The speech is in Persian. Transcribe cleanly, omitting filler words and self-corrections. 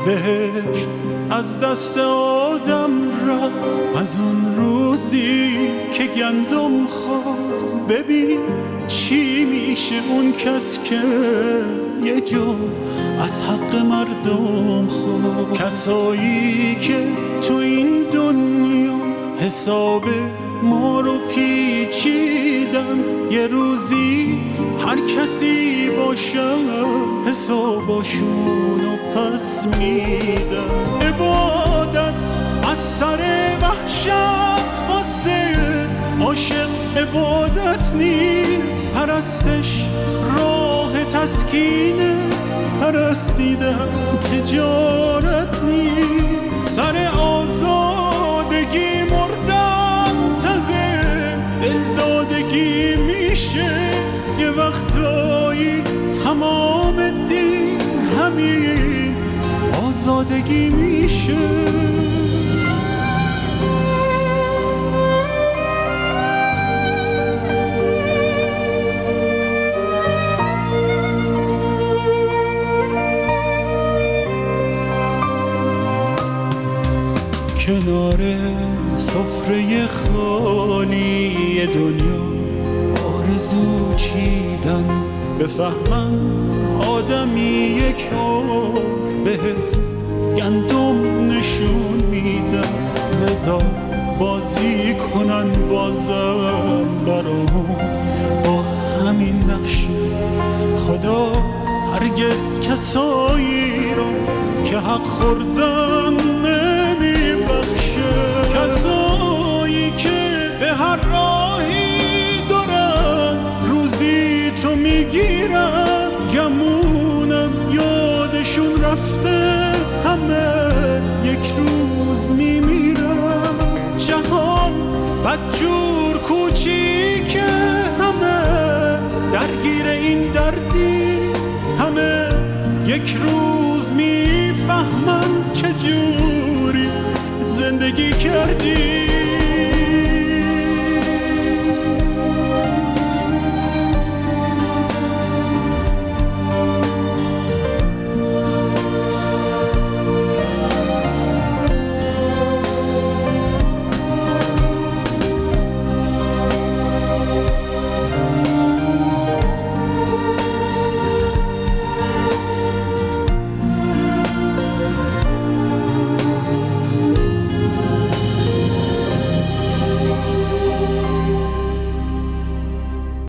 بهشت از دست آدم رفت از اون روزی که گندم خورد. ببین چی میشه اون کس که یه جا از حق مردم خورد. کسایی که تو این دنیا حساب ما رو پیچیدن، یه روزی هر کسی باشه حساباشونو پس میدن. عبادت از سر وحشت واسه عاشق عبادت نیست، پرستش راه تسکینه، پرستیدن تجارت نیست. سر آزادگی مردن ته دلدادگی میشه، یه وقتایی تمام دین همین آزادگی میشه. کنار سفره خالی دنیا آرزو چیدن، بفهمم آدمی یک عمر بهت گندم نشون میدن. لذا بازی کنن بازم برام با همین نقشه. خدا هرگز کسایی رو که حق خوردن نمیبخشه. کسایی که به هر راهی دارن روزی تو میگیرن، گمونم یادشون رفته همه یک روز میمیرن. جهان بدجور کوچیکه، همه درگیر این دردی، همه یک روز میفهمن چجوری زندگی کردی.